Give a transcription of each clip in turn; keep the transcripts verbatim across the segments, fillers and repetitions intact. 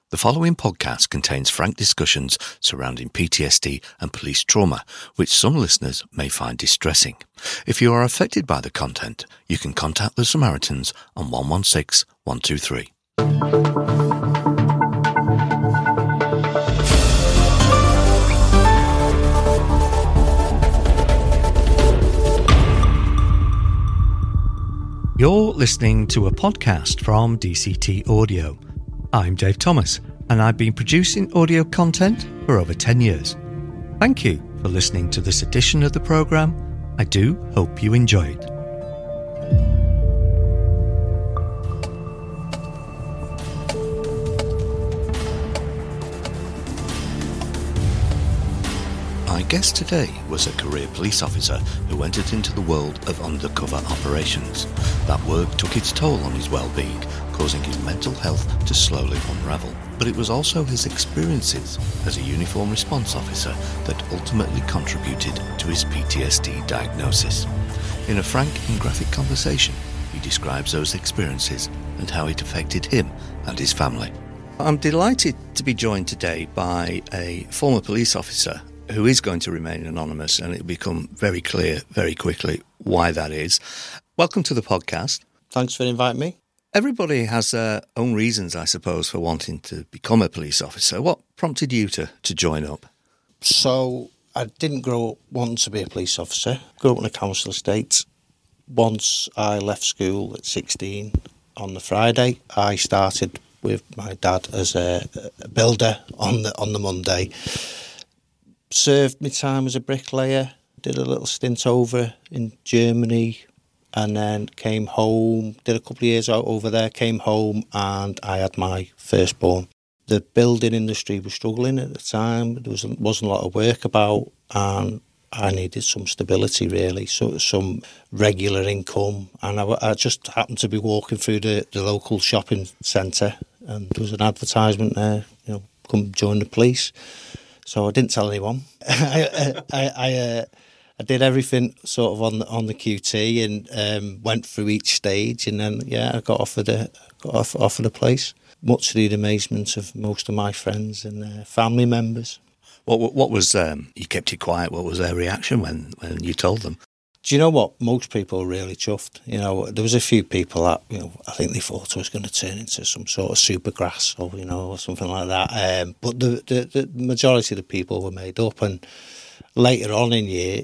The following podcast contains frank discussions surrounding P T S D and police trauma, which some listeners may find distressing. If you are affected by the content, you can contact the Samaritans on one one six, one two three. You're listening to a podcast from D C T Audio. I'm Dave Thomas, and I've been producing audio content for over ten years. Thank you for listening to this edition of the programme. I do hope you enjoy it. My guest today was a career police officer who entered into the world of undercover operations. That work took its toll on his well-being, causing his mental health to slowly unravel. But it was also his experiences as a uniform response officer that ultimately contributed to his P T S D diagnosis. In a frank and graphic conversation, he describes those experiences and how it affected him and his family. I'm delighted to be joined today by a former police officer who is going to remain anonymous, and it'll become very clear very quickly why that is. Welcome to the podcast. Thanks for inviting me. Everybody has their own reasons, I suppose, for wanting to become a police officer. What prompted you to, to join up? So I didn't grow up wanting to be a police officer. Grew up in a council estate. Once I left school at sixteen on the Friday, I started with my dad as a, a builder on the on the Monday. Served my time as a bricklayer, did a little stint over in Germany, and then came home, did a couple of years out over there, came home, and I had my firstborn. The building industry was struggling at the time. There was, wasn't a lot of work about, and I needed some stability, really, so some regular income. And I, I just happened to be walking through the, the local shopping centre, and there was an advertisement there, you know, come join the police. So I didn't tell anyone. I I, I, uh, I did everything sort of on the, on the Q T and um, went through each stage, and then yeah, I got offered a got off, offered a place, much to the amazement of most of my friends and uh, family members. What what was um, you kept it quiet? What was their reaction when, when you told them? Do you know what? Most people were really chuffed. You know, there was a few people that, you know, I think they thought I was going to turn into some sort of supergrass or, you know, or something like that. Um, but the, the the majority of the people were made up. And later on in year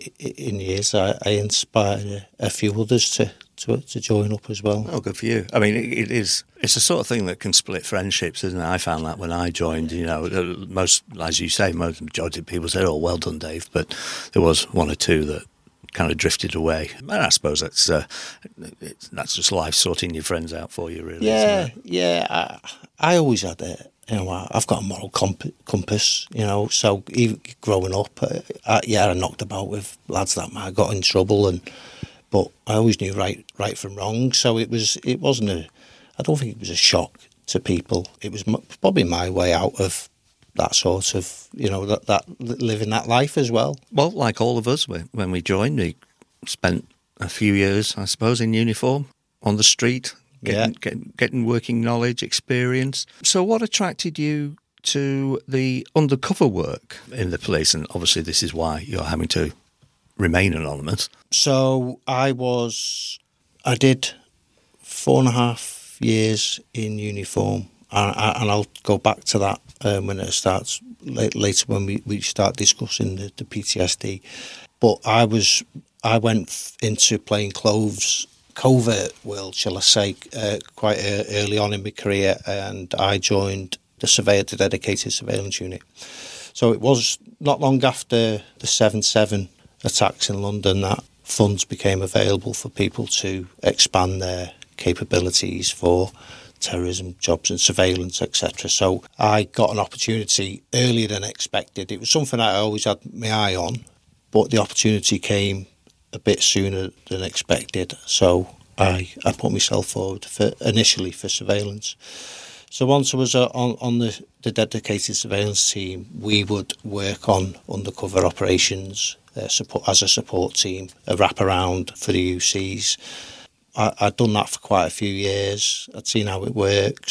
in years, I, I inspired a, a few others to, to to join up as well. Oh, good for you. I mean, it, it is. It's the sort of thing that can split friendships, isn't it? I found that when I joined. You know, most, as you say, most majority of people said, "Oh, well done, Dave," but there was one or two that kind of drifted away. And I suppose that's uh, it's, that's just life sorting your friends out for you, really. Yeah, isn't it? yeah. I, I always had a, you know, I've got a moral comp- compass, you know. So even growing up, I, yeah, I knocked about with lads that might have got in trouble, and but I always knew right, right from wrong. So it was, it wasn't a. I don't think it was a shock to people. It was m- probably my way out of that sort of, you know, that, that living that life as well. Well, like all of us, when we joined, we spent a few years, I suppose, in uniform, on the street, getting, yeah. getting, getting working knowledge, experience. So what attracted you to the undercover work in the police? And obviously this is why you're having to remain anonymous. So I was, I did four and a half years in uniform. And, I, and I'll go back to that um, when it starts later when we, we start discussing the, the P T S D. But I was I went into playing clothes covert world, shall I say, uh, quite uh, early on in my career, and I joined the surveyor, the dedicated surveillance unit. So it was not long after the seven seven attacks in London that funds became available for people to expand their capabilities for terrorism, jobs and surveillance, et cetera. So I got an opportunity earlier than expected. It was something I always had my eye on, but the opportunity came a bit sooner than expected. So I, I put myself forward for initially for surveillance. So once I was uh, on, on the, the dedicated surveillance team, we would work on undercover operations uh, support, as a support team, a wraparound for the U Cs. I, I'd done that for quite a few years. I'd seen how it works.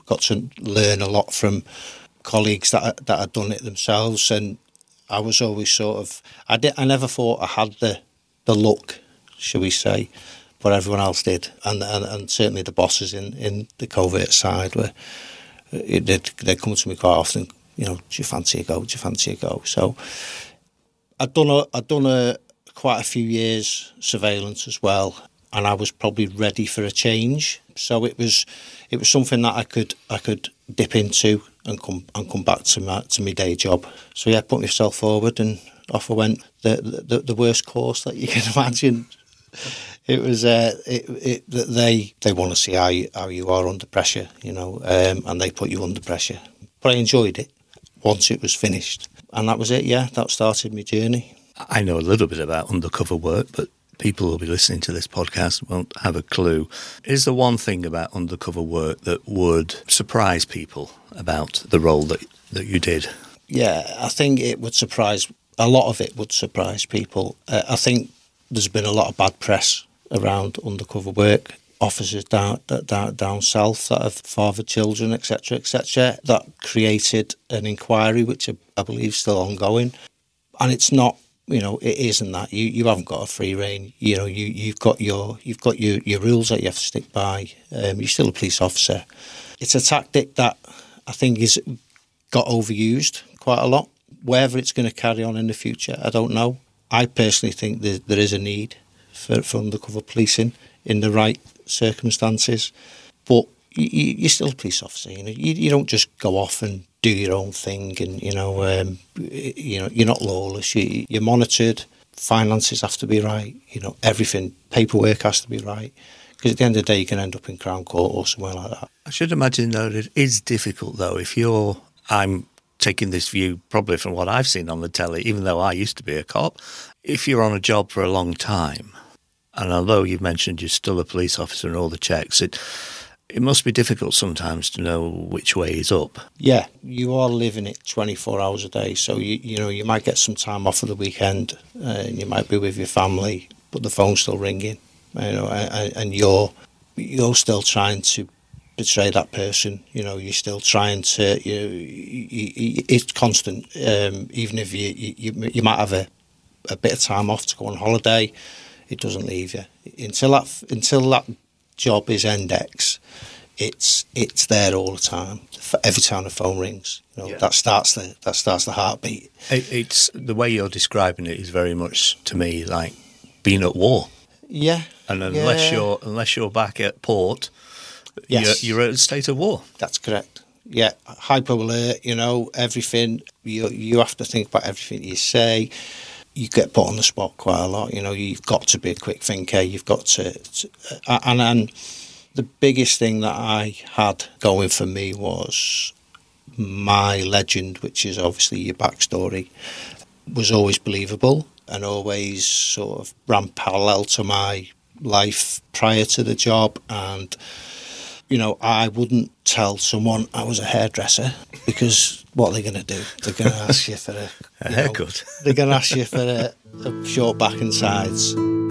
got to learn a lot from colleagues that that had done it themselves, and I was always sort of I did I never thought I had the the look, shall we say, but everyone else did, and and, and certainly the bosses in, in the covert side were it they'd, they'd come to me quite often. You know, do you fancy a go? Do you fancy a go? So I'd done a I'd done a quite a few years surveillance as well, and I was probably ready for a change. So it was it was something that I could I could dip into and come and come back to my to my day job. So yeah, put myself forward and off I went. The the, the worst course that you can imagine. It was uh, it, it they they want to see how you, how you are under pressure, you know, um, and they put you under pressure. But I enjoyed it once it was finished, and that was it. Yeah, that started my journey. I know a little bit about undercover work, but people who will be listening to this podcast won't have a clue. Is there one thing about undercover work that would surprise people about the role that that you did? Yeah, I think it would surprise, a lot of it would surprise people. Uh, I think there's been a lot of bad press around undercover work. Officers down, down down south that have fathered children, et cetera, et cetera. That created an inquiry, which I, I believe is still ongoing. And it's not, you know, it isn't that. You you haven't got a free rein. You know, you you've got your you've got your, your rules that you have to stick by. Um, you're still a police officer. It's a tactic that I think is got overused quite a lot. Whether it's going to carry on in the future, I don't know. I personally think there there is a need for, for undercover policing in the right circumstances, but you, you're still a police officer. You know, you, you don't just go off and do your own thing, and you know, um, you know, you're not lawless. You, you're monitored. Finances have to be right. You know, everything, paperwork has to be right. Because at the end of the day, you can end up in Crown Court or somewhere like that. I should imagine though that it is difficult though. If you're, I'm taking this view probably from what I've seen on the telly, even though I used to be a cop. If you're on a job for a long time, and although you've mentioned you're still a police officer and all the checks, it it must be difficult sometimes to know which way is up. Yeah, you are living it twenty-four hours a day. So, you you know, you might get some time off for the weekend uh, and you might be with your family, but the phone's still ringing, you know, and, and you're you're still trying to betray that person. You know, you're still trying to, you, you, you it's constant. Um, even if you, you, you might have a, a bit of time off to go on holiday, it doesn't leave you until that until that job is index. It's it's there all the time. Every time the phone rings, you know, yeah. that starts the that starts the heartbeat. It, it's the way you're describing it is very much to me like being at war. Yeah, and unless yeah. you're unless you're back at port, yes. you're, you're at a state of war. That's correct. Yeah, hyper alert. You know, everything. You you have to think about everything you say. You get put on the spot quite a lot. You know, you've got to be a quick thinker. You've got to, to uh, and and the biggest thing that I had going for me was my legend, which is obviously your backstory, was always believable and always sort of ran parallel to my life prior to the job. And you know, I wouldn't tell someone I was a hairdresser because what are they going to do? They're going to ask you for a, a haircut. Know, they're going to ask you for a, a short back and sides.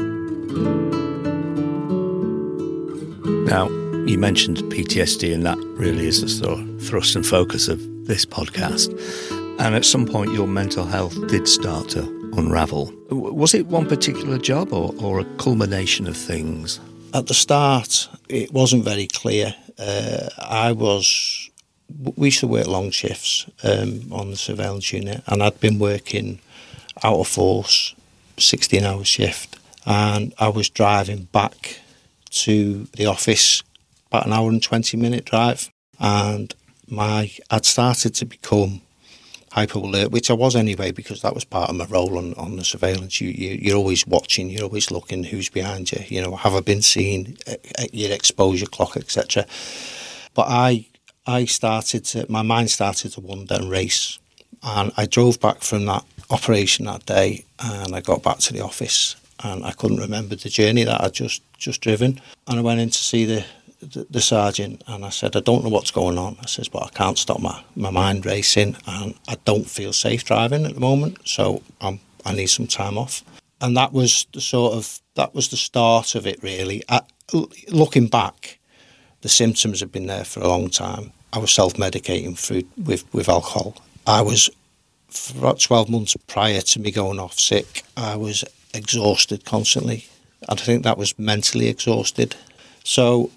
Now, you mentioned P T S D, and that really is the sort of thrust and focus of this podcast. And at some point, your mental health did start to unravel. Was it one particular job or, or a culmination of things? At the start, it wasn't very clear. Uh, I was, we used to work long shifts um, on the surveillance unit, and I'd been working out of force, sixteen hour shift, and I was driving back to the office, about an hour and twenty minute drive, and my I'd started to become hyper alert, which I was anyway, because that was part of my role on, on the surveillance. You, you, you're always watching, you're always looking who's behind you, you know, have I been seen, your exposure clock, et cetera. But I I started to, my mind started to wander and race, and I drove back from that operation that day, and I got back to the office, and I couldn't remember the journey that I'd just, just driven, and I went in to see the The, the sergeant, and I said, I don't know what's going on. I says, but I can't stop my, my mind racing, and I don't feel safe driving at the moment, so I'm, I need some time off. And that was the sort of, that was the start of it, really. I, looking back, the symptoms had been there for a long time. I was self-medicating through with, with alcohol. I was, for about twelve months prior to me going off sick, I was exhausted constantly. And I think that was mentally exhausted. So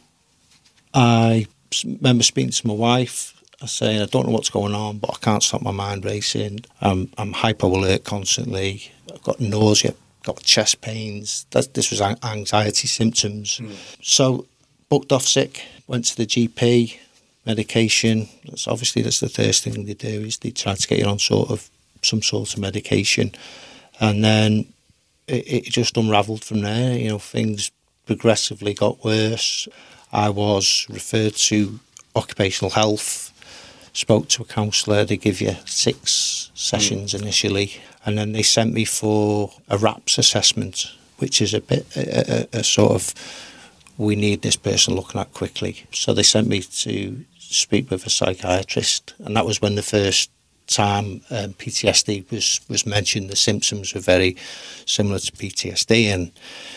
I remember speaking to my wife, I saying, I don't know what's going on, but I can't stop my mind racing. I'm, I'm hypo-alert constantly. I've got nausea, got chest pains. That, this was anxiety symptoms. Mm. So booked off sick, went to the G P, medication. That's obviously, that's the first thing they do, is they try to get you on sort of some sort of medication. And then it, it just unravelled from there. You know, things progressively got worse. I was referred to occupational health, spoke to a counsellor. They give you six sessions mm. initially, and then they sent me for a RAPS assessment, which is a bit a, a, a sort of, we need this person looking at quickly. So they sent me to speak with a psychiatrist, and that was when the first time um, P T S D was was mentioned. The symptoms were very similar to P T S D, and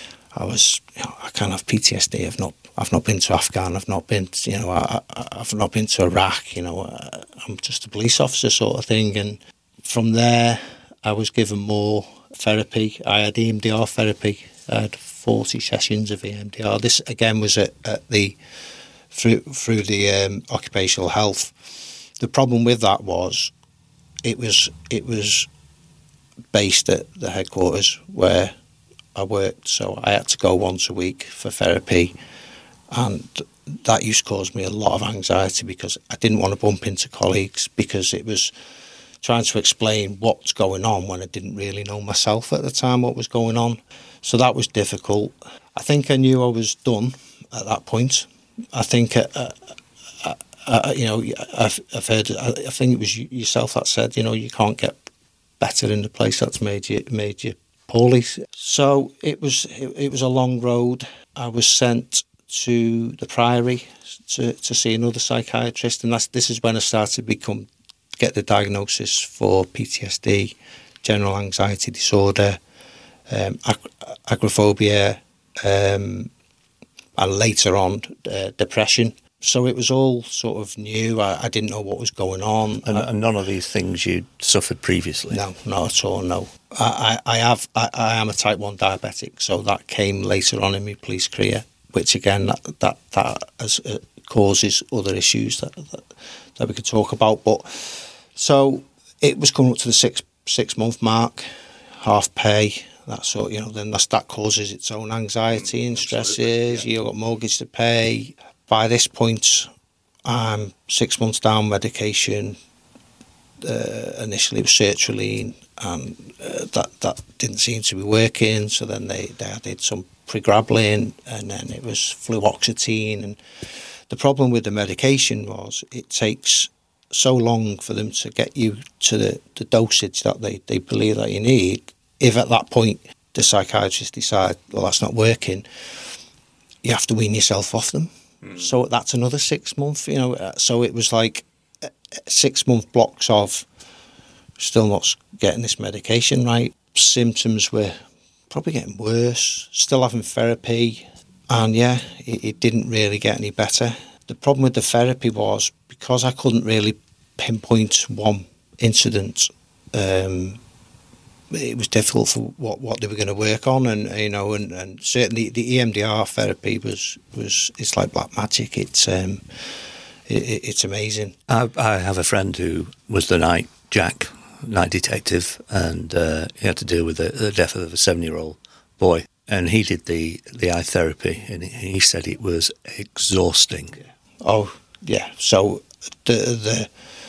I was, you know, I can't have P T S D. I've not, I've not been to Afghan. I've not been, to, you know, I, I've not been to Iraq. You know, I'm just a police officer sort of thing. And from there, I was given more therapy. I had E M D R therapy. I had forty sessions of E M D R. This again was at, at the through through the um, occupational health. The problem with that was, it was it was based at the headquarters where I worked, so I had to go once a week for therapy, and that used to cause me a lot of anxiety because I didn't want to bump into colleagues, because it was trying to explain what's going on when I didn't really know myself at the time what was going on. So that was difficult. I think I knew I was done at that point. I think, uh, uh, uh, you know, I've, I've heard, I think it was yourself that said, you know, you can't get better in the place that's made you made you poorly. So it was it, it was a long road. I was sent to the Priory to, to see another psychiatrist, and that's this is when I started to become get the diagnosis for P T S D, general anxiety disorder, um, ag- agoraphobia, um, and later on uh, depression. So it was all sort of new. I, I didn't know what was going on. And, and none of these things you'd suffered previously? No, not at all, no. I, I, I have. I, I am a type one diabetic, so that came later on in my police career, which again, that that, that has, uh, causes other issues that, that that we could talk about. But so it was coming up to the six six month mark, half pay. That sort, you know, then that's, that causes its own anxiety and stresses. Yeah. You've got mortgage to pay. By this point, I'm six months down medication. Uh, initially it was sertraline, and uh, that that didn't seem to be working. So then they, they added some pregabalin, and then it was fluoxetine. And the problem with the medication was it takes so long for them to get you to the, the dosage that they, they believe that you need. If at that point the psychiatrist decide, well, that's not working, you have to wean yourself off them. Mm. So that's another six months, you know. Uh, so it was like uh, six month blocks of still not getting this medication right. Symptoms were probably getting worse, still having therapy, and yeah, it, it didn't really get any better. The problem with the therapy was, because I couldn't really pinpoint one incident, um, it was difficult for what, what they were going to work on, and you know, and, and certainly the E M D R therapy was, was it's like black magic. It's um, it, it's amazing. I, I have a friend who was the night Jack, night detective, and uh, he had to deal with the, the death of a seven-year-old boy, and he did the the eye therapy, and he said it was exhausting. Yeah. Oh yeah, so the the.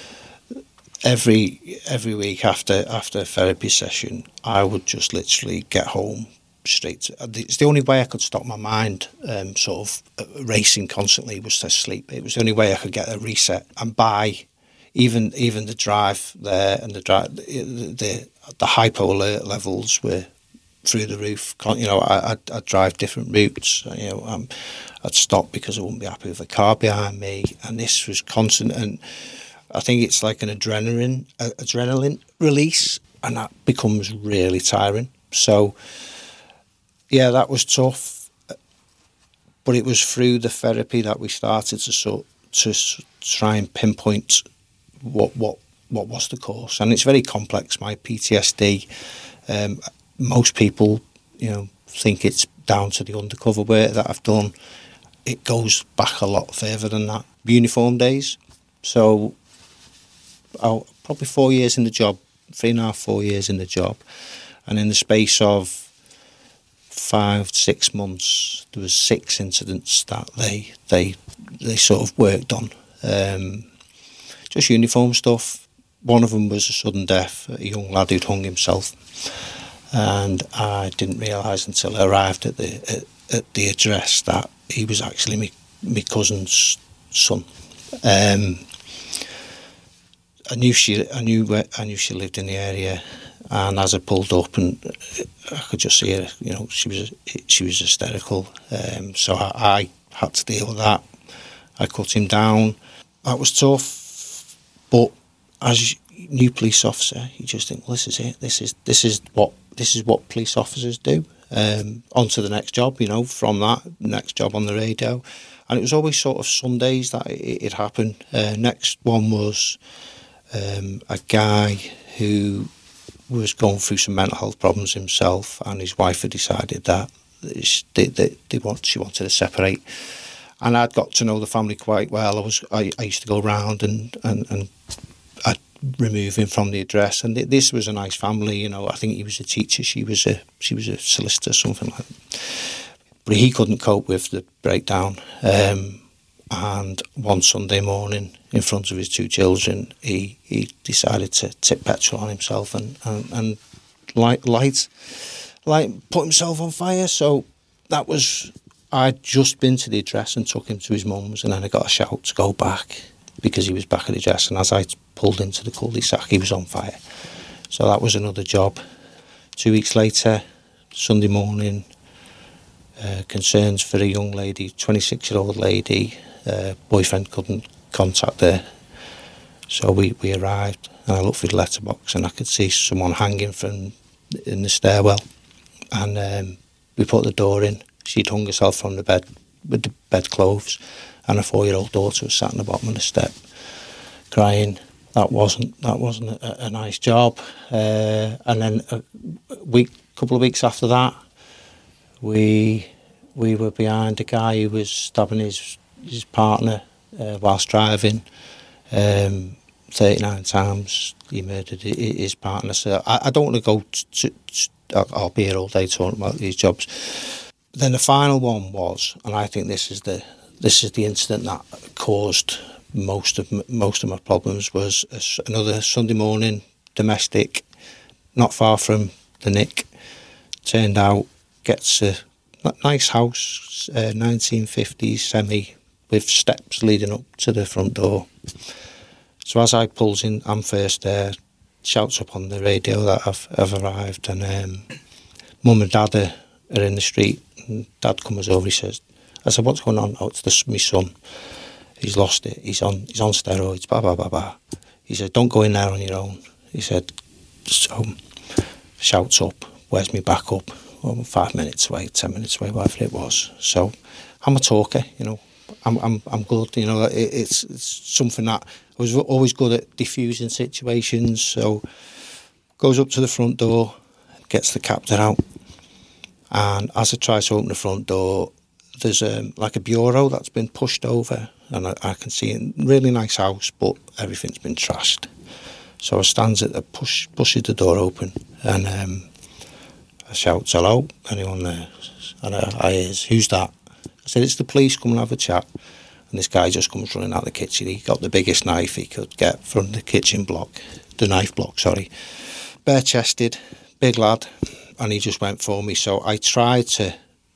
Every every week after after a therapy session, I would just literally get home straight to, it's the only way I could stop my mind um, sort of racing constantly was to sleep. It was the only way I could get a reset. And by even even the drive there and the drive the the, the hypo alert levels were through the roof. You know, I, I'd, I'd drive different routes. You know, um, I'd stop because I wouldn't be happy with a car behind me, and this was constant. And I think it's like an adrenaline uh, adrenaline release, and that becomes really tiring. So, yeah, that was tough. But it was through the therapy that we started to sort to s- try and pinpoint what what what was the cause, and it's very complex. My P T S D, um, most people, you know, think it's down to the undercover work that I've done. It goes back a lot further than that. Uniform days, so oh, probably four years in the job, three and a half, four years in the job, and in the space of five, six months, there was six incidents that they they they sort of worked on. Um, just uniform stuff. One of them was a sudden death, a young lad who'd hung himself, and I didn't realise until I arrived at the at, at the address that he was actually my my cousin's son. Um, I knew she I knew where, I knew she lived in the area. And as I pulled up, and I could just see her, you know, she was she was hysterical. Um, so I, I had to deal with that. I cut him down. That was tough, but as a new police officer, you just think, well, this is it. This is this is what this is what police officers do. Um, on to the next job, you know. From that next job on the radio, and it was always sort of Sundays that it, it happened. Uh, next one was um, a guy who was going through some mental health problems himself, and his wife had decided that they, they, they want, she wanted to separate. And I'd got to know the family quite well. I was I, I used to go around and, and, and I'd remove him from the address. And this was a nice family, you know. I think he was a teacher, she was a she was a solicitor, something like that. But he couldn't cope with the breakdown. Um, and one Sunday morning, in front of his two children, he, he decided to tip petrol on himself and, and, and light, light, light, put himself on fire. So that was, I'd just been to the address and took him to his mum's, and then I got a shout to go back because he was back at the address. And as I pulled into the cul-de-sac, he was on fire. So that was another job. Two weeks later, Sunday morning, uh, concerns for a young lady, twenty-six-year-old lady. Uh, boyfriend couldn't contact her, so we, we arrived, and I looked through the letterbox and I could see someone hanging from in the stairwell, and um, we put the door in. She'd hung herself from the bed with the bedclothes, and a four-year-old daughter was sat on the bottom of the step crying. That wasn't that wasn't a, a nice job. Uh, and then a week, couple of weeks after that, we we were behind a guy who was stabbing his his partner uh, whilst driving. Um, thirty-nine times he murdered his partner. So I, I don't want to go to, to, I'll, I'll be here all day talking about these jobs. But then the final one was, and I think this is the this is the incident that caused most of most of my problems, was a, another Sunday morning, domestic, not far from the Nick. Turned out, gets a nice house, uh, nineteen fifties semi, with steps leading up to the front door. So as I pulls in, I'm first there, shouts up on the radio that I've, I've arrived, and um, mum and dad are, are in the street, and dad comes over, he says, I said, what's going on? Oh, it's this, my son. He's lost it. He's on he's on steroids, blah, blah, blah, blah. He said, don't go in there on your own. He said, so shouts up, where's me back up? Well, five minutes away, ten minutes away, whatever it was. So I'm a talker, you know. I'm I'm I'm good, you know. It, it's it's something that I was always good at diffusing situations. So goes up to the front door, gets the captain out, and as I try to open the front door, there's um, like a bureau that's been pushed over, and I, I can see a really nice house, but everything's been trashed. So I stands at the push pushes the door open, and um, I shouts, hello, anyone there? And I, I hears, who's that? I said, it's the police, come and have a chat. And this guy just comes running out of the kitchen. He got the biggest knife he could get from the kitchen block, the knife block, sorry. Bare-chested, big lad, and he just went for me. So I tried to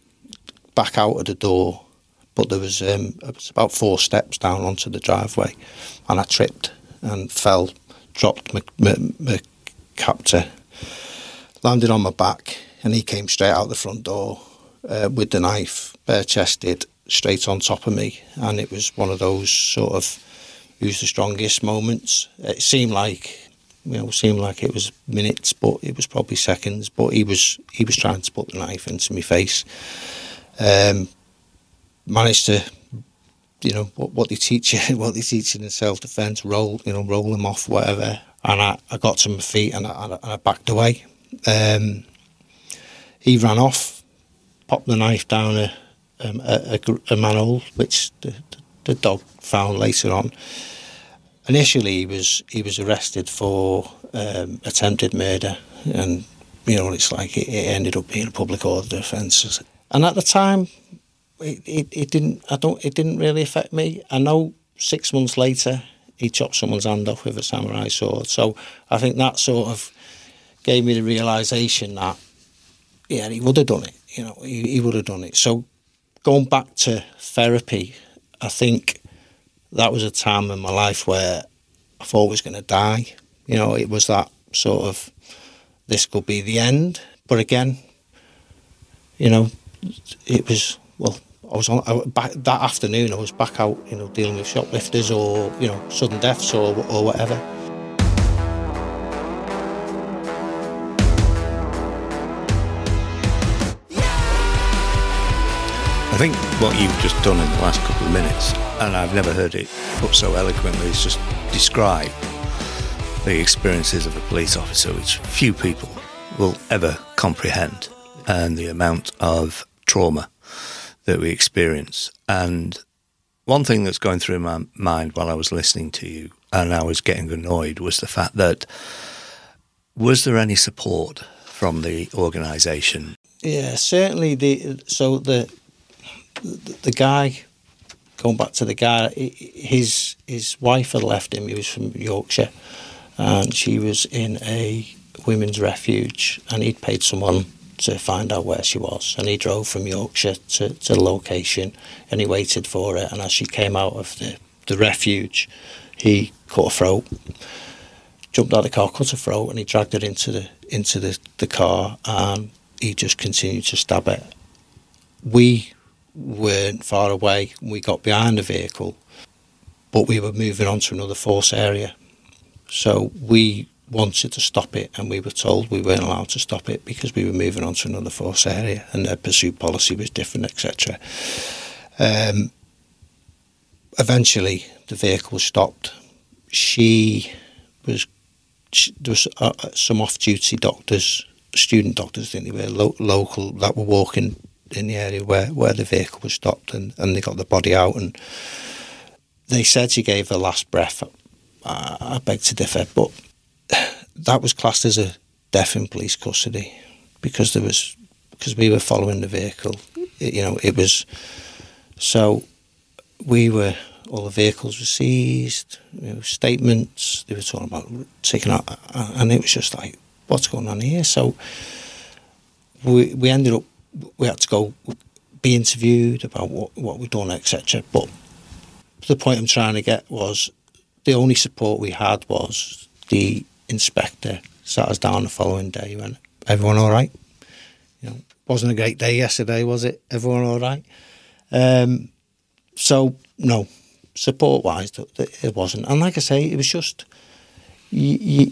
back out of the door, but there was, um, it was about four steps down onto the driveway, and I tripped and fell, dropped my, my, my captor, landed on my back, and he came straight out the front door uh, with the knife, bare-chested, straight on top of me. And it was one of those sort of who's the strongest moments. It seemed like, you know, seemed like it was minutes, but it was probably seconds. But he was he was trying to put the knife into my face. Um, managed to, you know, what, what they teach you, what they teach you in self-defence, roll, you know, roll them off, whatever. And I, I got to my feet and I, and I backed away. Um, he ran off, popped the knife down a, um, a, a, a manhole, which the, the dog found later on. Initially, he was he was arrested for um, attempted murder, and you know, it's like it, it ended up being a public order offence. And at the time, it, it, it didn't. I don't. It didn't really affect me. I know six months later, he chopped someone's hand off with a samurai sword. So I think that sort of gave me the realisation that, yeah, he would have done it. You know, he, he would have done it. So going back to therapy, I think that was a time in my life where I thought I was going to die. You know, it was that sort of, this could be the end. But again, you know, it was, well, I was on, I, back, that afternoon I was back out, you know, dealing with shoplifters or, you know, sudden deaths or, or whatever. I think what you've just done in the last couple of minutes, and I've never heard it put so eloquently, is just describe the experiences of a police officer, which few people will ever comprehend, and the amount of trauma that we experience. And one thing that's going through my mind while I was listening to you, and I was getting annoyed, was the fact that, was there any support from the organisation? Yeah, certainly. The so the the, the guy, going back to the guy, his his wife had left him. He was from Yorkshire, and she was in a women's refuge, and he'd paid someone to find out where she was, and he drove from Yorkshire to, to the location, and he waited for her, and as she came out of the, the refuge, he cut her throat, jumped out of the car, cut her throat, and he dragged her into the into the, the car, and he just continued to stab her. We weren't far away. We got behind the vehicle, but we were moving on to another force area. So we wanted to stop it, and we were told we weren't allowed to stop it because we were moving on to another force area and their pursuit policy was different, et cetera. Um, eventually, the vehicle was stopped. She was, she, there was uh, some off-duty doctors, student doctors, I think they were, lo- local, that were walking in the area where, where the vehicle was stopped, and, and they got the body out, and they said she gave her last breath. I, I beg to differ, but that was classed as a death in police custody because there was because we were following the vehicle. It, you know, it was so we were all the vehicles were seized. You know, statements they were talking about taking out, and it was just like, what's going on here? So we we ended up we had to go be interviewed about what what we'd done, et cetera. But the point I'm trying to get was the only support we had was the inspector sat us down the following day. He went, everyone all right? You know, wasn't a great day yesterday, was it? Everyone all right? Um, so, no, support-wise, it wasn't. And like I say, it was just, you, you,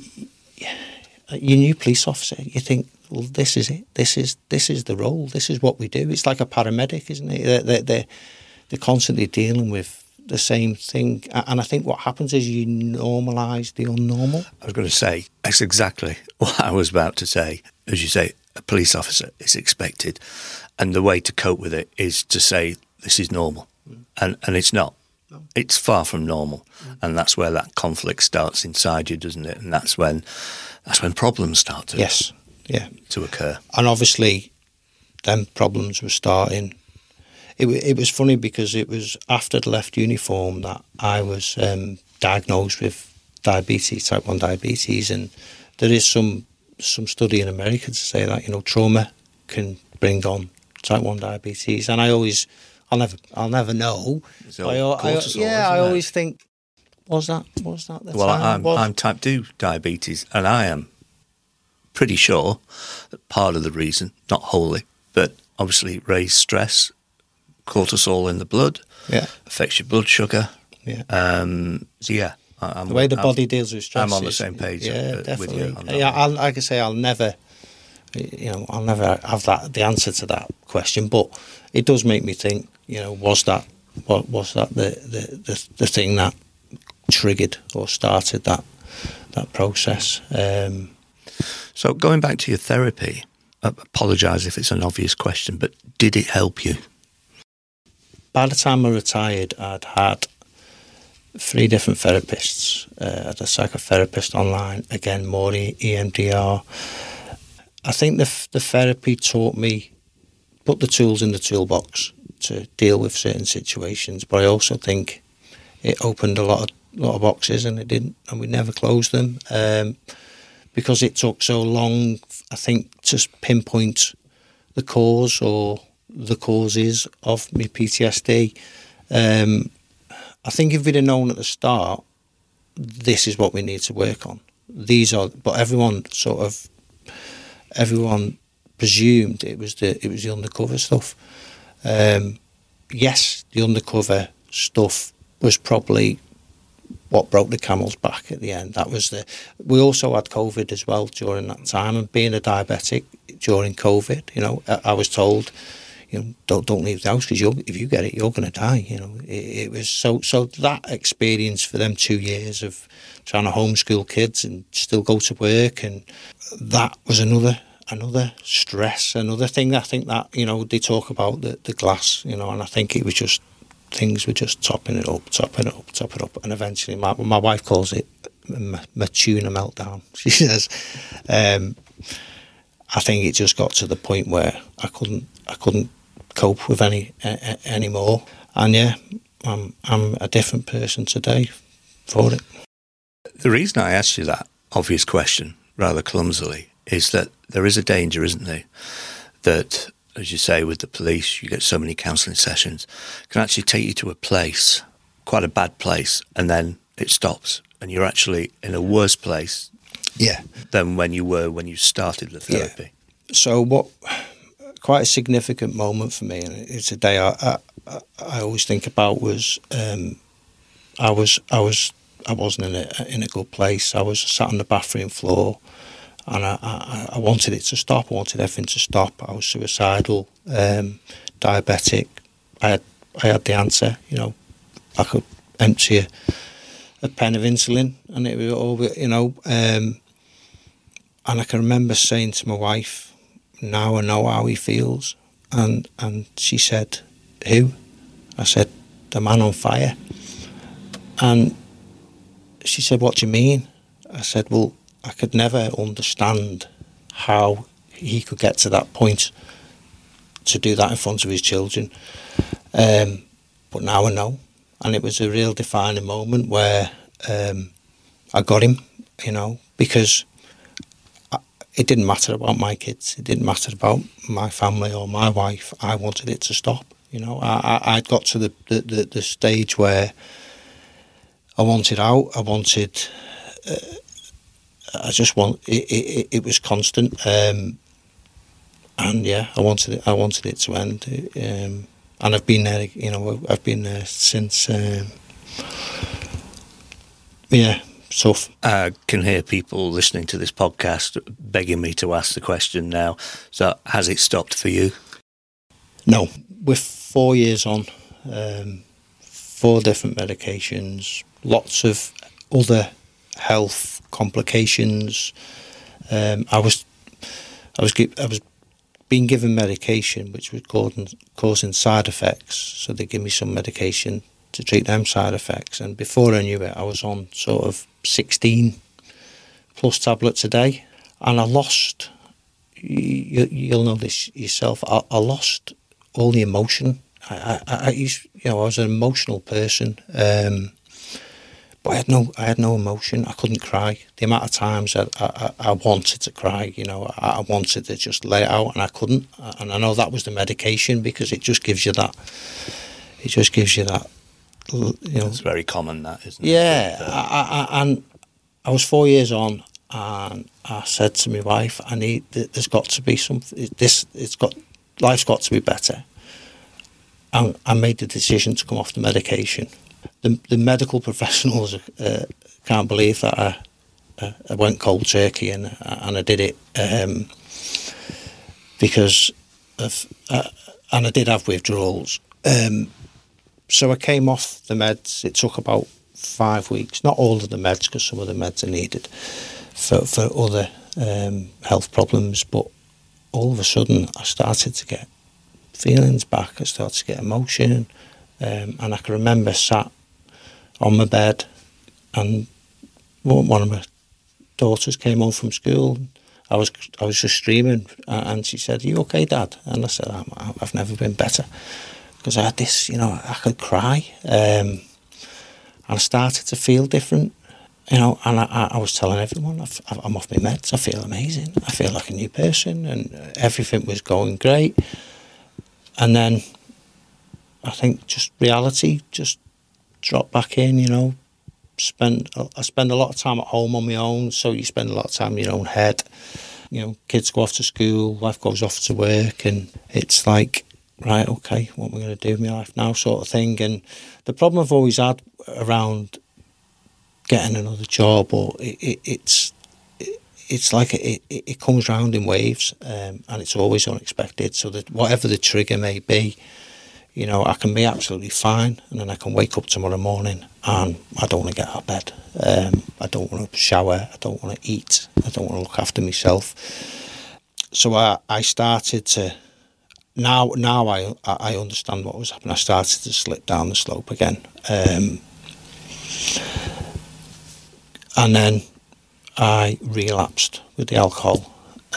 you new police officer, you think, well, this is it. This is this is the role. This is what we do. It's like a paramedic, isn't it? They're, they're, they're, they're constantly dealing with the same thing, and I think what happens is you normalise the unnormal. I was going to say, that's exactly what I was about to say. As you say, a police officer is expected, and the way to cope with it is to say, this is normal, mm. and, and it's not. No. It's far from normal, mm. and that's where that conflict starts inside you, doesn't it? And that's when that's when problems start to, yes. yeah. to occur. And obviously, them problems were starting. It, it was funny because it was after I left uniform that I was um, diagnosed with diabetes, type one diabetes, and there is some some study in America to say that, you know, trauma can bring on type one diabetes, and I always, I'll never, I'll never know. So I, cortisol, I, yeah, I it? always think, was that, was that the well, time? I'm was, I'm type two diabetes, and I am pretty sure that part of the reason, not wholly, but obviously raised stress. Cortisol in the blood, yeah, affects your blood sugar. Yeah, um, so yeah, I'm, the way the I'm, body deals with stress. I'm on the is, same page. Yeah, uh, definitely. With you on that yeah, one. I'll, like I say, I'll never, you know, I'll never have that the answer to that question. But it does make me think. You know, was that what was that the, the, the, the thing that triggered or started that that process. Um, so going back to your therapy, I apologise if it's an obvious question, but did it help you? By the time I retired, I'd had three different therapists. Uh, I had a psychotherapist online, again, more E M D R. I think the the therapy taught me, put the tools in the toolbox to deal with certain situations, but I also think it opened a lot of lot of boxes, and it didn't, and we never closed them um, because it took so long, I think, to pinpoint the cause or the causes of my P T S D. Um, I think if we'd have known at the start, this is what we need to work on. These are, but everyone sort of, everyone presumed it was the it was the undercover stuff. Um, yes, the undercover stuff was probably what broke the camel's back at the end. That was the. We also had COVID as well during that time, and being a diabetic during COVID, you know, I, I was told, you know, don't don't leave the house because you if you get it, you're going to die. You know, it, it was so so that experience for them two years of trying to homeschool kids and still go to work, and that was another another stress, another thing. I think that, you know, they talk about the the glass, you know, and I think it was just. Things were just topping it up, topping it up, topping it up, and eventually, my my wife calls it my, my tuna meltdown. She says, um, I think it just got to the point where I couldn't, I couldn't cope with any uh, anymore, and yeah, I'm I'm a different person today for it. The reason I asked you that obvious question rather clumsily is that there is a danger, isn't there, that, as you say, with the police, you get so many counselling sessions, can actually take you to a place, quite a bad place, and then it stops, and you're actually in a worse place yeah. than when you were when you started the therapy. Yeah. So what, quite a significant moment for me, and it's a day I I, I always think about, was um, I was I was I wasn't in a in a good place. I was sat on the bathroom floor. And I, I, I wanted it to stop. I wanted everything to stop. I was suicidal, um, diabetic. I had I had the answer. You know, I could empty a, a pen of insulin, and it was all. You know, um, and I can remember saying to my wife, "Now I know how he feels," and and she said, "Who?" I said, "The man on fire." And she said, "What do you mean?" I said, "Well, I could never understand how he could get to that point to do that in front of his children. Um, but now I know." And it was a real defining moment where um, I got him, you know, because I, it didn't matter about my kids. It didn't matter about my family or my wife. I wanted it to stop, you know. I, I, I'd got to the, the, the, the stage where I wanted out. I wanted... Uh, I just want it. It, it was constant, um, and yeah, I wanted it. I wanted it to end, um, and I've been there. You know, I've been there since. Um, yeah, tough. I can hear people listening to this podcast begging me to ask the question now. So, has it stopped for you? No, we're four years on, um, four different medications, lots of other health complications. Um, I was, I was, I was being given medication which was causing causing side effects. So they give me some medication to treat them side effects. And before I knew it, I was on sort of sixteen plus tablets a day, and I lost. You, you'll know this yourself. I, I lost all the emotion. I, I, I used, you know, I was an emotional person. Um, But I had no, I had no emotion. I couldn't cry. The amount of times that I, I, I wanted to cry, you know, I, I wanted to just lay it out, and I couldn't. And I know that was the medication, because it just gives you that. It just gives you that. You know, it's very common, that, isn't it? Yeah, But, uh, I, I, and I was four years on, and I said to my wife, "I need. There's got to be something. This, it's got. Life's got to be better." And I made the decision to come off the medication. The, the medical professionals uh, can't believe that I, uh, I went cold turkey, and and I did it um, because of, uh, and I did have withdrawals. Um, so I came off the meds. It took about five weeks. Not all of the meds, because some of the meds are needed for, for other um, health problems. But all of a sudden, I started to get feelings back. I started to get emotion. Um, and I can remember sat on my bed, and one of my daughters came home from school. I was I was just streaming, and she said, "Are you okay, Dad?" And I said, "I've never been better," because I had this, you know, I could cry, um, and I started to feel different, you know. And I, I was telling everyone, I've, I'm off my meds. I feel amazing. I feel like a new person, and everything was going great. And then I think just reality just dropped back in, you know. Spend I spend a lot of time at home on my own, so you spend a lot of time in your own head. You know, kids go off to school, wife goes off to work, and it's like, right, okay, what am I going to do with my life now, sort of thing. And the problem I've always had around getting another job, or it, it, it's it, it's like it, it, it comes round in waves, um, and it's always unexpected. So that whatever the trigger may be, you know, I can be absolutely fine, and then I can wake up tomorrow morning and I don't want to get out of bed. Um, I don't want to shower. I don't want to eat. I don't want to look after myself. So I, I started to, now now I I understand what was happening. I started to slip down the slope again. Um, and then I relapsed with the alcohol,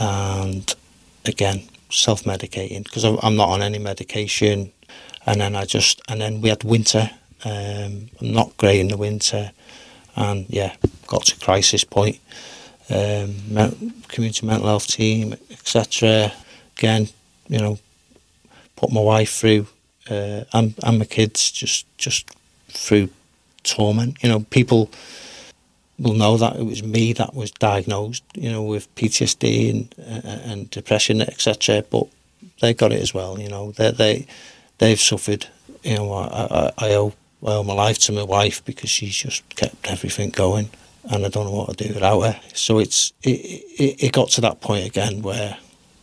and again, self-medicating, because I'm not on any medication. And then I just, and then we had winter. Um, I'm not great in the winter, and yeah, got to crisis point. Um, community mental health team, et cetera. Again, you know, put my wife through, uh, and and my kids just just through torment. You know, people will know that it was me that was diagnosed, you know, with P T S D and uh, and depression, et cetera. But they got it as well. You know, they they. They've suffered. You know, I, I, I, owe, I owe my life to my wife, because she's just kept everything going, and I don't know what to do without her. So it's it, it, it got to that point again where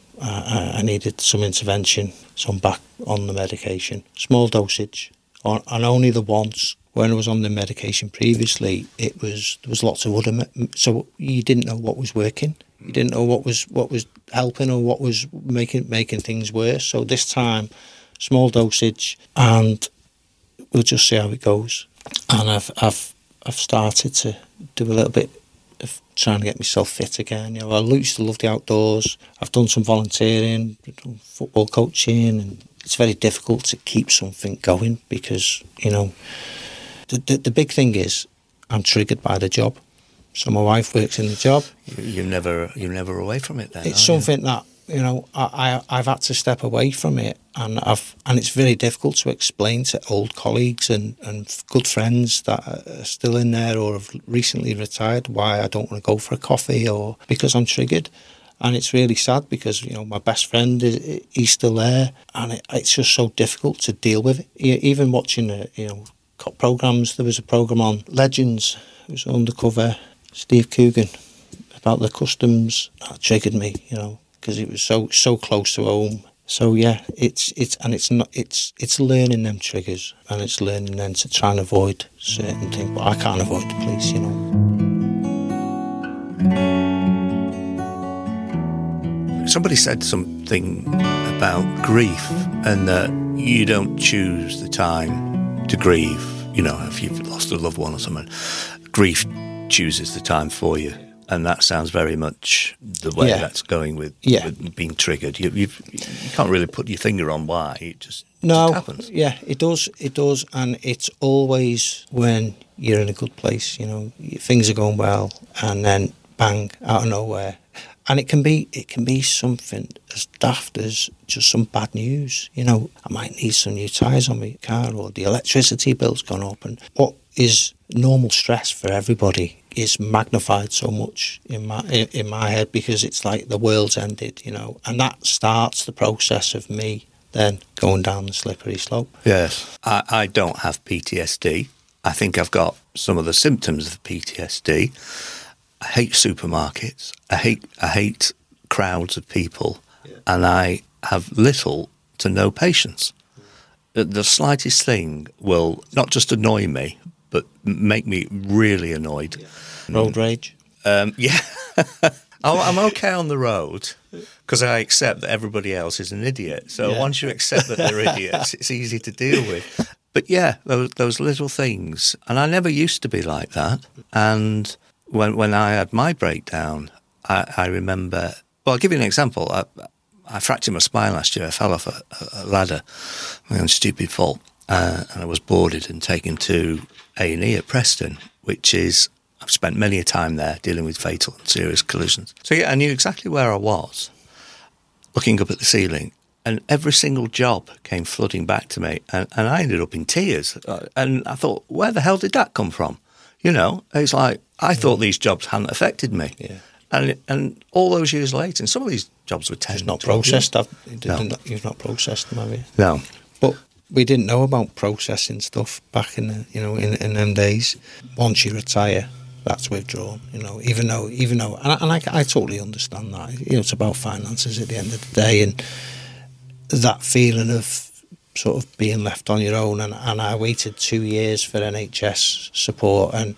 I, I needed some intervention. So I'm back on the medication, small dosage, on, and only the once. When I was on the medication previously, it was there was lots of other, me- so you didn't know what was working. You didn't know what was what was helping or what was making making things worse. So this time, small dosage, and we'll just see how it goes. And I've I've I've started to do a little bit of trying to get myself fit again. You know, I used to love the outdoors. I've done some volunteering, done football coaching, and it's very difficult to keep something going, because, you know, the the, the big thing is I'm triggered by the job. So my wife works in the job. You're never you're never away from it then. It's something you? that, you know, I, I I've had to step away from it, and I've and it's very difficult to explain to old colleagues and, and good friends that are still in there or have recently retired why I don't want to go for a coffee, or because I'm triggered. And it's really sad, because, you know, my best friend is he's still there, and it, it's just so difficult to deal with it. Even watching the, you know, programs. There was a program on Legends. It was undercover. Steve Coogan, about the customs. That triggered me, you know, because it was so so close to home. So yeah, it's it's and it's not it's it's learning them triggers, and it's learning then to try and avoid certain things. But I can't avoid the police, you know. Somebody said something about grief, and that you don't choose the time to grieve. You know, if you've lost a loved one or something, grief chooses the time for you. And that sounds very much the way yeah. that's going with, yeah. with being triggered. You, you've, you can't really put your finger on why. It just, no, just happens. Yeah, it does. It does. And it's always when you're in a good place, you know, things are going well, and then bang, out of nowhere. And it can be it can be something as daft as just some bad news. You know, I might need some new tyres on my car, or the electricity bill's gone up. And what is normal stress for everybody is magnified so much in my in, in my head, because it's like the world's ended, you know. And that starts the process of me then going down the slippery slope. Yes. I, I don't have P T S D. I think I've got some of the symptoms of P T S D. I hate supermarkets. I hate I hate crowds of people, yeah. And I have little to no patience. the, the slightest thing will not just annoy me, but make me really annoyed. Yeah. Road rage? Um, yeah. I'm okay on the road because I accept that everybody else is an idiot. So yeah. once you accept that they're idiots, it's easy to deal with. But yeah, those, those little things. And I never used to be like that. And when when I had my breakdown, I, I remember... Well, I'll give you an example. I, I fractured my spine last year. I fell off a, a ladder, my own stupid fault. Uh, and I was boarded and taken to A and E at Preston, which is... I've spent many a time there dealing with fatal and serious collisions. So yeah, I knew exactly where I was, looking up at the ceiling, and every single job came flooding back to me, and, and I ended up in tears. And I thought, where the hell did that come from? You know, it's like, I yeah. thought these jobs hadn't affected me. Yeah. And and all those years later, and some of these jobs were ten. It's not processed. I've, no. You've not processed them, have you? No. But we didn't know about processing stuff back in the, you know, in, in them days. Once you retire, that's withdrawn, you know, even though, even though, and I, and I, I totally understand that. You know, it's about finances at the end of the day, and that feeling of sort of being left on your own. And, and I waited two years for N H S support, and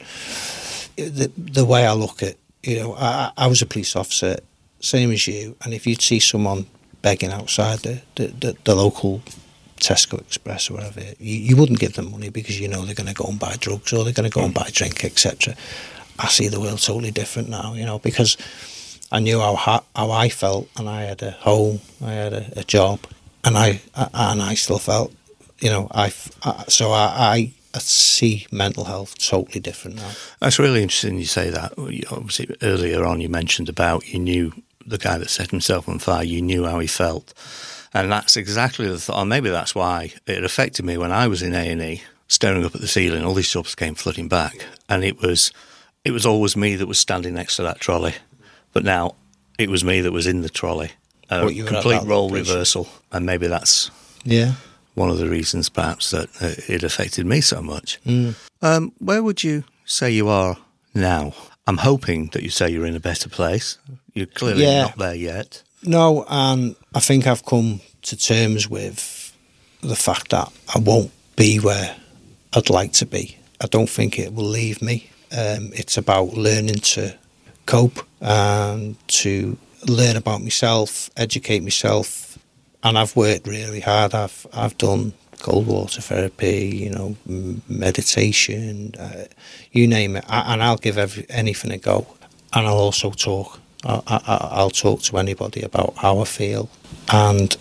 the the way I look at, you know, I, I was a police officer, same as you, and if you'd see someone begging outside the the, the, the local Tesco Express or whatever, you, you wouldn't give them money because you know they're going to go and buy drugs or they're going to go and buy drink, et cetera. I see the world totally different now, you know, because I knew how how I felt, and I had a home, I had a, a job, and I, I and I still felt, you know, I, I so I, I see mental health totally different now. That's really interesting you say that. Obviously, earlier on you mentioned about you knew the guy that set himself on fire, you knew how he felt. And that's exactly the thought. Maybe that's why it affected me when I was in A and E, staring up at the ceiling. All these jobs came flooding back, and it was it was always me that was standing next to that trolley. But now it was me that was in the trolley. A complete role reversal, and maybe that's yeah one of the reasons, perhaps, that uh, it affected me so much. Mm. Um, where would you say you are now? I'm hoping that you say you're in a better place. You're clearly yeah. not there yet. No, and I think I've come to terms with the fact that I won't be where I'd like to be. I don't think it will leave me. Um, it's about learning to cope and to learn about myself, educate myself, and I've worked really hard. I've I've done cold water therapy, you know, meditation, uh, you name it, I, and I'll give every, anything a go. And I'll also talk. I, I, I'll talk to anybody about how I feel, and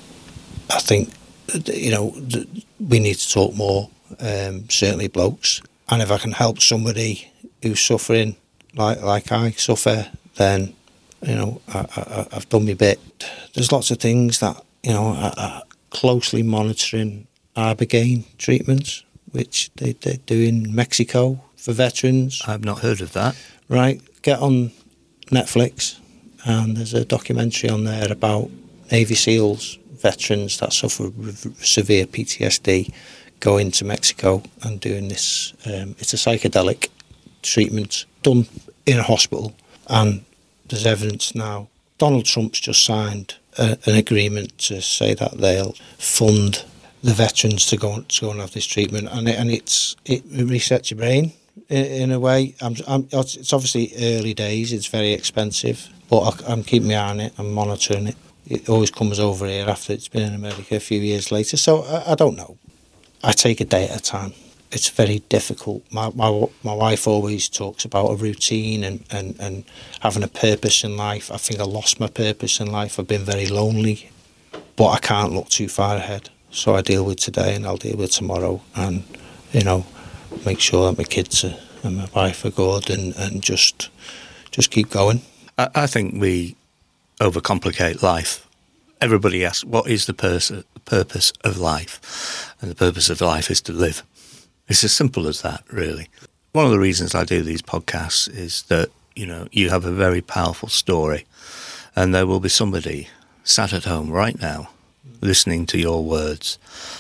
I think, you know, we need to talk more. Um, certainly, blokes, and if I can help somebody who's suffering like like I suffer, then you know I, I, I've done my bit. There's lots of things that you know I, I closely monitoring Ibogaine treatments, which they they do in Mexico for veterans. I've not heard of that. Right, get on Netflix, and there's a documentary on there about Navy SEALs, veterans that suffer with severe P T S D, going to Mexico and doing this. Um, it's a psychedelic treatment done in a hospital, and there's evidence now. Donald Trump's just signed a, an agreement to say that they'll fund the veterans to go to go and have this treatment, and it, and it's it resets your brain. In a way, I'm, I'm, it's obviously early days, it's very expensive, but I, I'm keeping my eye on it, I'm monitoring it. It always comes over here after it's been in America a few years later, so I, I don't know. I take a day at a time. It's very difficult. My my, my wife always talks about a routine and, and, and having a purpose in life. I think I lost my purpose in life. I've been very lonely, but I can't look too far ahead. So I deal with today and I'll deal with tomorrow, and, you know, make sure that my kids are, and my wife are good, and, and just just keep going. I, I think we overcomplicate life. Everybody asks, what is the pers- purpose of life? And the purpose of life is to live. It's as simple as that, really. One of the reasons I do these podcasts is that, you know, you have a very powerful story, and there will be somebody sat at home right now listening to your words,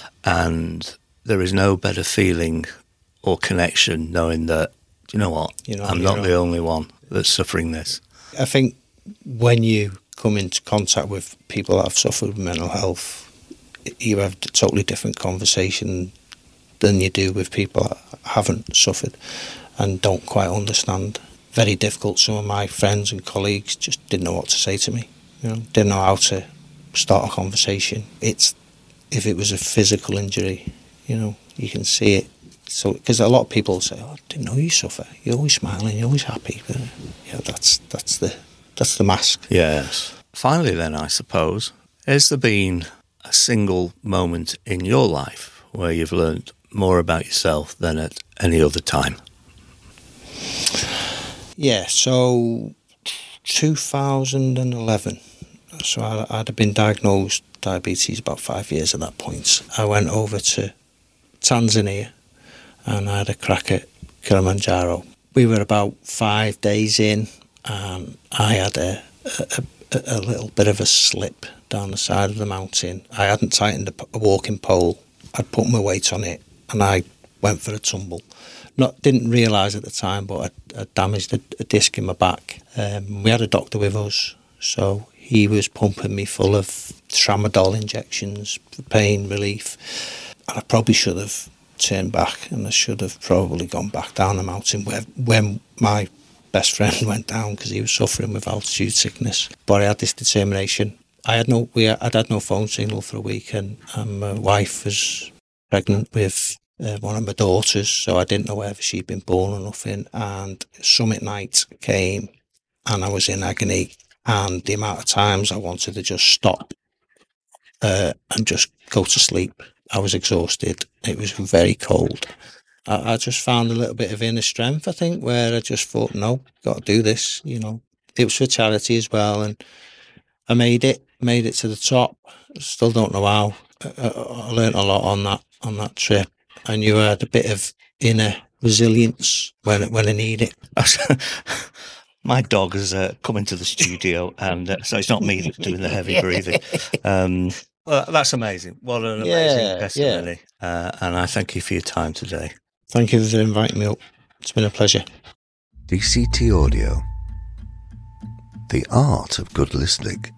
and there is no better feeling or connection knowing that, you know what, you know, I'm not the only one that's suffering this. I think when you come into contact with people that have suffered with mental health, you have a totally different conversation than you do with people that haven't suffered and don't quite understand. Very difficult. Some of my friends and colleagues just didn't know what to say to me. You know, didn't know how to start a conversation. It's if it was a physical injury, you know, you can see it. So because a lot of people say, "Oh, I didn't know you suffer. You're always smiling. You're always happy." But yeah, that's that's the that's the mask. Yes. Finally, then, I suppose, has there been a single moment in your life where you've learned more about yourself than at any other time? Yeah. So, two thousand eleven. So I, I'd been diagnosed diabetes about five years at that point. I went over to Tanzania and I had a crack at Kilimanjaro. We were about five days in and I had a, a, a, a little bit of a slip down the side of the mountain. I hadn't tightened a, a walking pole. I'd put my weight on it and I went for a tumble. Not didn't realise at the time, but I, I damaged a, a disc in my back. Um, we had a doctor with us, so he was pumping me full of tramadol injections for pain relief. And I probably should have turned back and I should have probably gone back down the mountain where, when my best friend went down because he was suffering with altitude sickness. But I had this determination. I had no, we, I'd had no phone signal for a week and, and my wife was pregnant with uh, one of my daughters, so I didn't know whether she'd been born or nothing. And summit night came and I was in agony. And the amount of times I wanted to just stop uh, and just go to sleep. I was exhausted. It was very cold. I, I just found a little bit of inner strength, I think, where I just thought, no, got to do this, you know. It was for charity as well, and I made it, made it to the top. Still don't know how. I, I learned a lot on that on that trip. I knew I had a bit of inner resilience when when I need it. My dog has uh, come into the studio, and uh, so it's not me that's doing the heavy breathing. Um, well, that's amazing. What an amazing Yeah, testimony. Yeah. Uh, and I thank you for your time today. Thank you for inviting me up. It's been a pleasure. D C T Audio. The art of good listening.